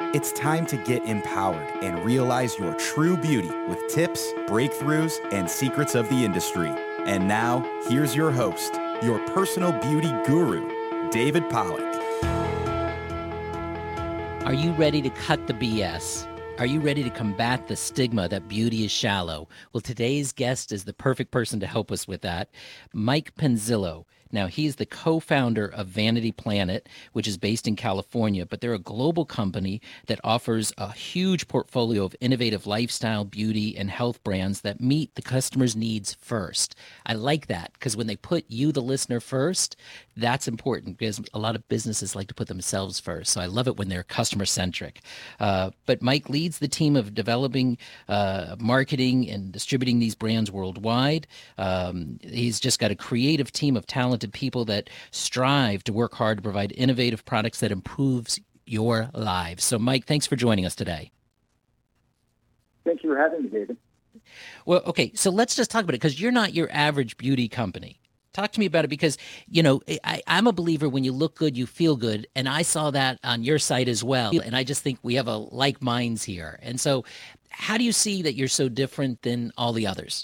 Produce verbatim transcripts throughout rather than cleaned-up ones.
It's time to get empowered and realize your true beauty with tips, breakthroughs, and secrets of the industry. And now, here's your host, your personal beauty guru, David Pollack. Are you ready to cut the B S? Are you ready to combat the stigma that beauty is shallow? Well, today's guest is the perfect person to help us with that, Mike Penzillo. Now, he's the co-founder of Vanity Planet, which is based in California, but they're a global company that offers a huge portfolio of innovative lifestyle, beauty, and health brands that meet the customer's needs first. I like that because when they put you, the listener, first, that's important because a lot of businesses like to put themselves first. So I love it when they're customer-centric. Uh, but Mike leads the team of developing, uh, marketing, and distributing these brands worldwide. Um, he's just got a creative team of talented people that strive to work hard to provide innovative products that improves your lives. So, Mike, thanks for joining us today. Thank you for having me, David. Well, okay, so let's just talk about it because you're not your average beauty company. Talk to me about it because, you know, I, I'm a believer when you look good, you feel good. And I saw that on your site as well. And I just think we have a like minds here. And so how do you see that you're so different than all the others?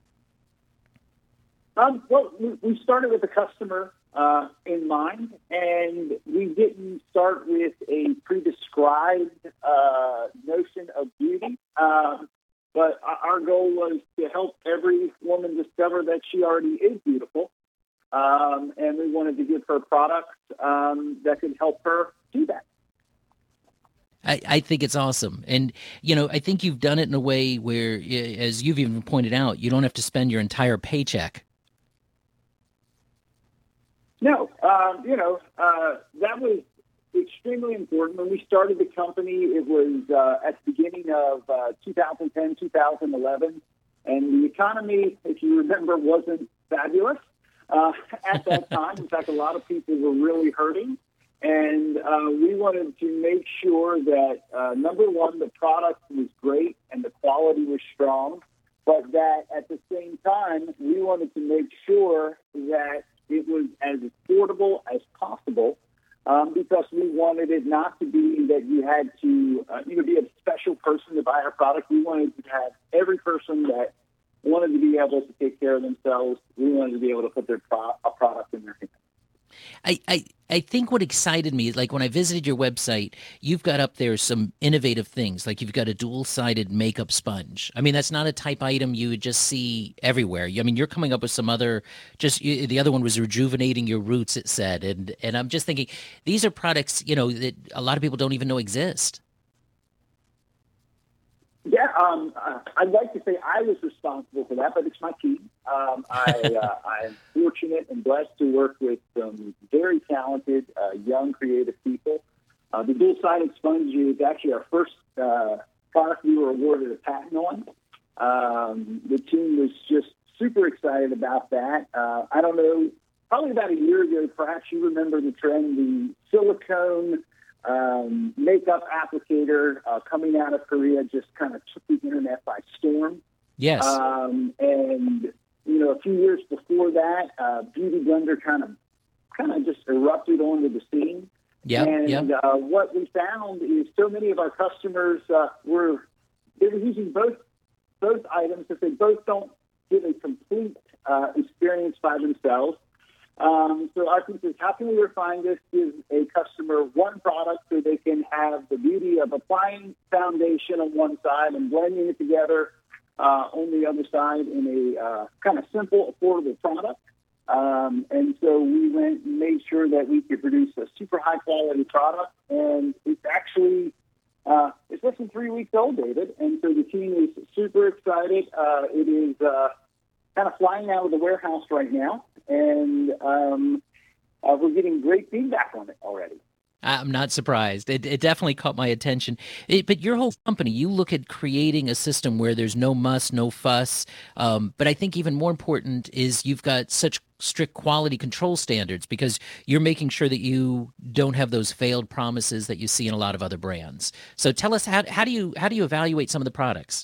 Um, well, we started with the customer uh, in mind, and we didn't start with a pre-described uh, notion of beauty. Um, but our goal was to help every woman discover that she already is beautiful, um, and we wanted to give her products um, that could help her do that. I, I think it's awesome. And, you know, I think you've done it in a way where, as you've even pointed out, you don't have to spend your entire paycheck. No, um, you know, uh, that was extremely important. When we started the company, it was uh, at the beginning of uh, two thousand ten, two thousand eleven, and the economy, if you remember, wasn't fabulous uh, at that time. In fact, a lot of people were really hurting, and uh, we wanted to make sure that, uh, number one, the product was great and the quality was strong, but that at the same time, we wanted to make sure that it was as affordable as possible, um, because we wanted it not to be that you had to, uh, you know, be a special person to buy our product. We wanted to have every person that wanted to be able to take care of themselves. We wanted to be able to put their pro- a product in their hands. I, I, I think what excited me is like when I visited your website, you've got up there some innovative things. Like you've got a dual-sided makeup sponge. I mean, that's not a type item you would just see everywhere. I mean, you're coming up with some other, just the other one was rejuvenating your roots, it said. And, and I'm just thinking, these are products, you know, that a lot of people don't even know exist. Yeah, um, uh, I'd like to say I was responsible for that, but it's my team. Um, I, uh, I'm fortunate and blessed to work with some very talented, uh, young, creative people. Uh, the dual-sided sponge is actually our first uh, product we were awarded a patent on. Um, the team was just super excited about that. Uh, I don't know, probably about a year ago, perhaps you remember the trend, the silicone Um, makeup applicator uh, coming out of Korea just kind of took the internet by storm. Yes. Um, and, you know, a few years before that, uh, Beauty Blender kind of kind of just erupted onto the scene. Yeah. And yep. uh, what we found is so many of our customers uh, were, they were using both, both items, but they both don't give a complete uh, experience by themselves. Um, so our piece is, how can we refine this, give a customer one product so they can have the beauty of applying foundation on one side and blending it together uh, on the other side in a uh, kind of simple, affordable product. Um, and so we went and made sure that we could produce a super high-quality product, and it's actually uh, it's less than three weeks old, David, and so the team is super excited. Uh, it is uh, kind of flying out of the warehouse right now. And um, uh, we're getting great feedback on it already. I'm not surprised. It, it definitely caught my attention. It, but your whole company, you look at creating a system where there's no muss, no fuss. Um, but I think even more important is you've got such strict quality control standards because you're making sure that you don't have those failed promises that you see in a lot of other brands. So tell us, how, how do you how do you evaluate some of the products?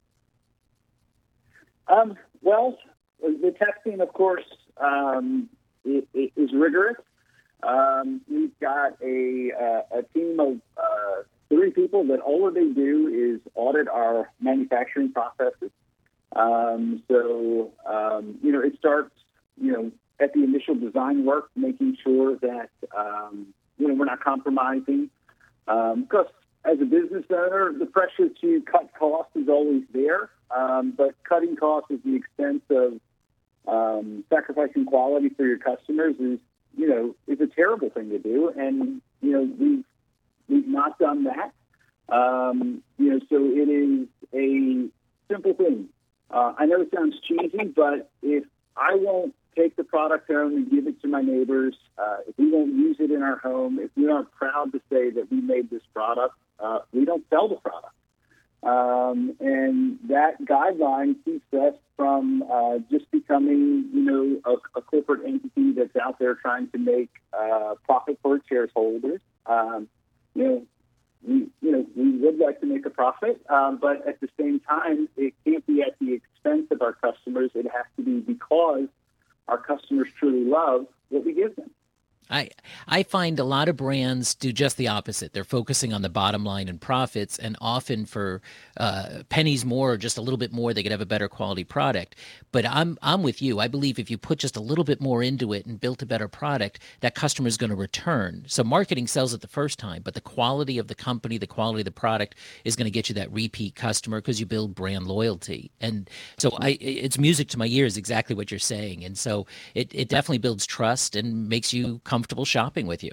Um, well, the testing, of course, um, it, it is rigorous. Um, we've got a, uh, a team of uh, three people people that all they do is audit our manufacturing processes. Um, so, um, you know, it starts, you know, at the initial design work, making sure that, um, you know, we're not compromising. Um, because as a business owner, the pressure to cut costs is always there. Um, but cutting costs at the expense of um, sacrificing quality for your customers is, you know, is a terrible thing to do. And, you know, we've, we've not done that. Um, you know, so it is a simple thing. Uh, I know it sounds cheesy, but if I won't take the product home and give it to my neighbors, uh, if we won't use it in our home, if we aren't proud to say that we made this product, uh, we don't sell the product. Um, and that guideline keeps us from uh, just becoming, you know, a, a corporate entity that's out there trying to make uh, profit for its shareholders. Um, you know, we, you know, we would like to make a profit, um, but at the same time, it can't be at the expense of our customers. It has to be because our customers truly love what we give them. I I find a lot of brands do just the opposite. They're focusing on the bottom line and profits, and often for uh, pennies more or just a little bit more, they could have a better quality product. But I'm I'm with you. I believe if you put just a little bit more into it and built a better product, that customer is going to return. So marketing sells it the first time, but the quality of the company, the quality of the product is going to get you that repeat customer because you build brand loyalty. And so I, it's music to my ears, exactly what you're saying. And so it, it definitely builds trust and makes you come comfortable shopping with you.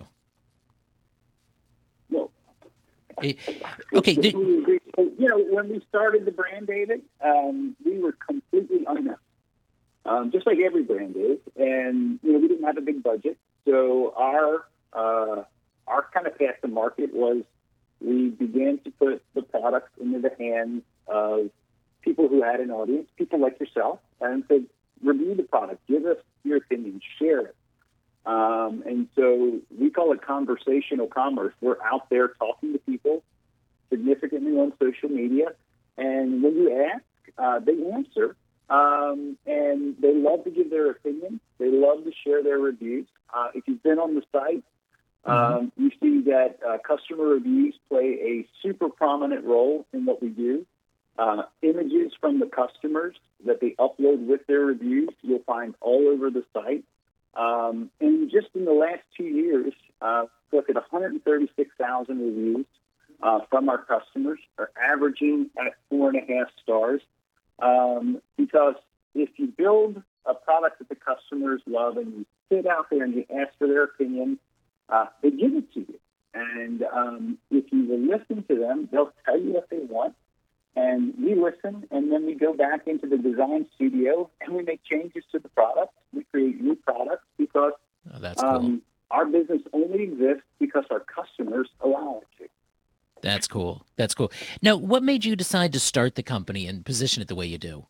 Well, it, okay. Did, you know, when we started the brand, David, um, we were completely unknown, um, just like every brand is. And, you know, we didn't have a big budget. So our, uh, our kind of path to market was we began to put the products into the hands of people who had an audience, people like yourself, and said, review the product, give us your opinion, share it. Um, and so we call it conversational commerce. We're out there talking to people significantly on social media. And when you ask, uh, they answer. Um, and they love to give their opinion. They love to share their reviews. Uh, if you've been on the site, um, mm-hmm. you see that uh, customer reviews play a super prominent role in what we do. Uh, images from the customers that they upload with their reviews, you'll find all over the site. Um, and just in the last two years, uh, look at one hundred thirty-six thousand reviews uh, from our customers, are averaging at four and a half stars. Um, because if you build a product that the customers love and you sit out there and you ask for their opinion, uh, they give it to you. And um, if you will listen to them, they'll tell you what they want. And we listen, and then we go back into the design studio, and we make changes to the product. We create new products because oh, that's cool. um, our business only exists because our customers allow it to. That's cool. That's cool. Now, what made you decide to start the company and position it the way you do?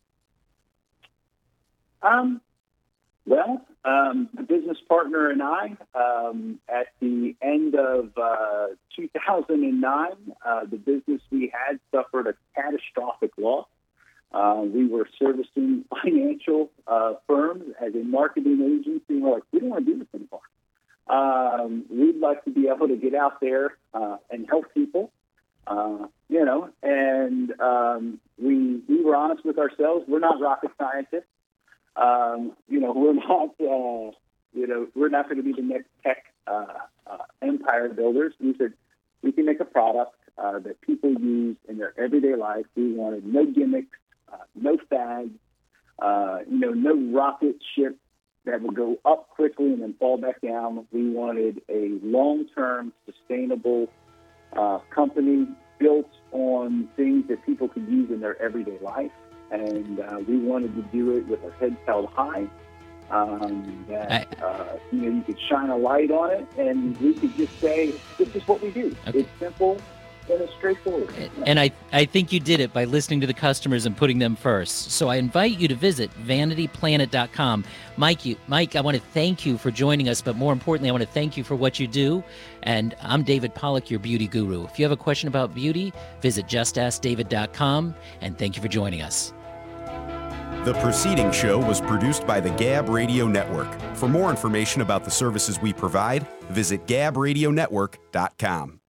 Um, well, um, the business partner and I, um, at the end of uh, two thousand nine, uh, the business we had suffered a catastrophic loss. Uh, we were servicing financial uh, firms as a marketing agency. We're like, we don't want to do this anymore. Um, we'd like to be able to get out there uh, and help people, uh, you know, and um, we, we were honest with ourselves. We're not rocket scientists. Um, you know, we're not, uh, you know, we're not going to be the next tech uh, uh, empire builders. We said we can make a product uh, that people use in their everyday life. We wanted no gimmicks, uh, no fads, uh, you know, no rocket ship that would go up quickly and then fall back down. We wanted a long-term, sustainable uh, company built on things that people could use in their everyday life. And uh, we wanted to do it with our heads held high, um, that I, uh, you know, you could shine a light on it, and we could just say, this is what we do. Okay. It's simple and it's straightforward. And I, I think you did it by listening to the customers and putting them first. So I invite you to visit vanity planet dot com. Mike, you, Mike, I want to thank you for joining us, but more importantly, I want to thank you for what you do. And I'm David Pollack, your beauty guru. If you have a question about beauty, visit just ask david dot com, and thank you for joining us. The preceding show was produced by the Gab Radio Network. For more information about the services we provide, visit gab radio network dot com.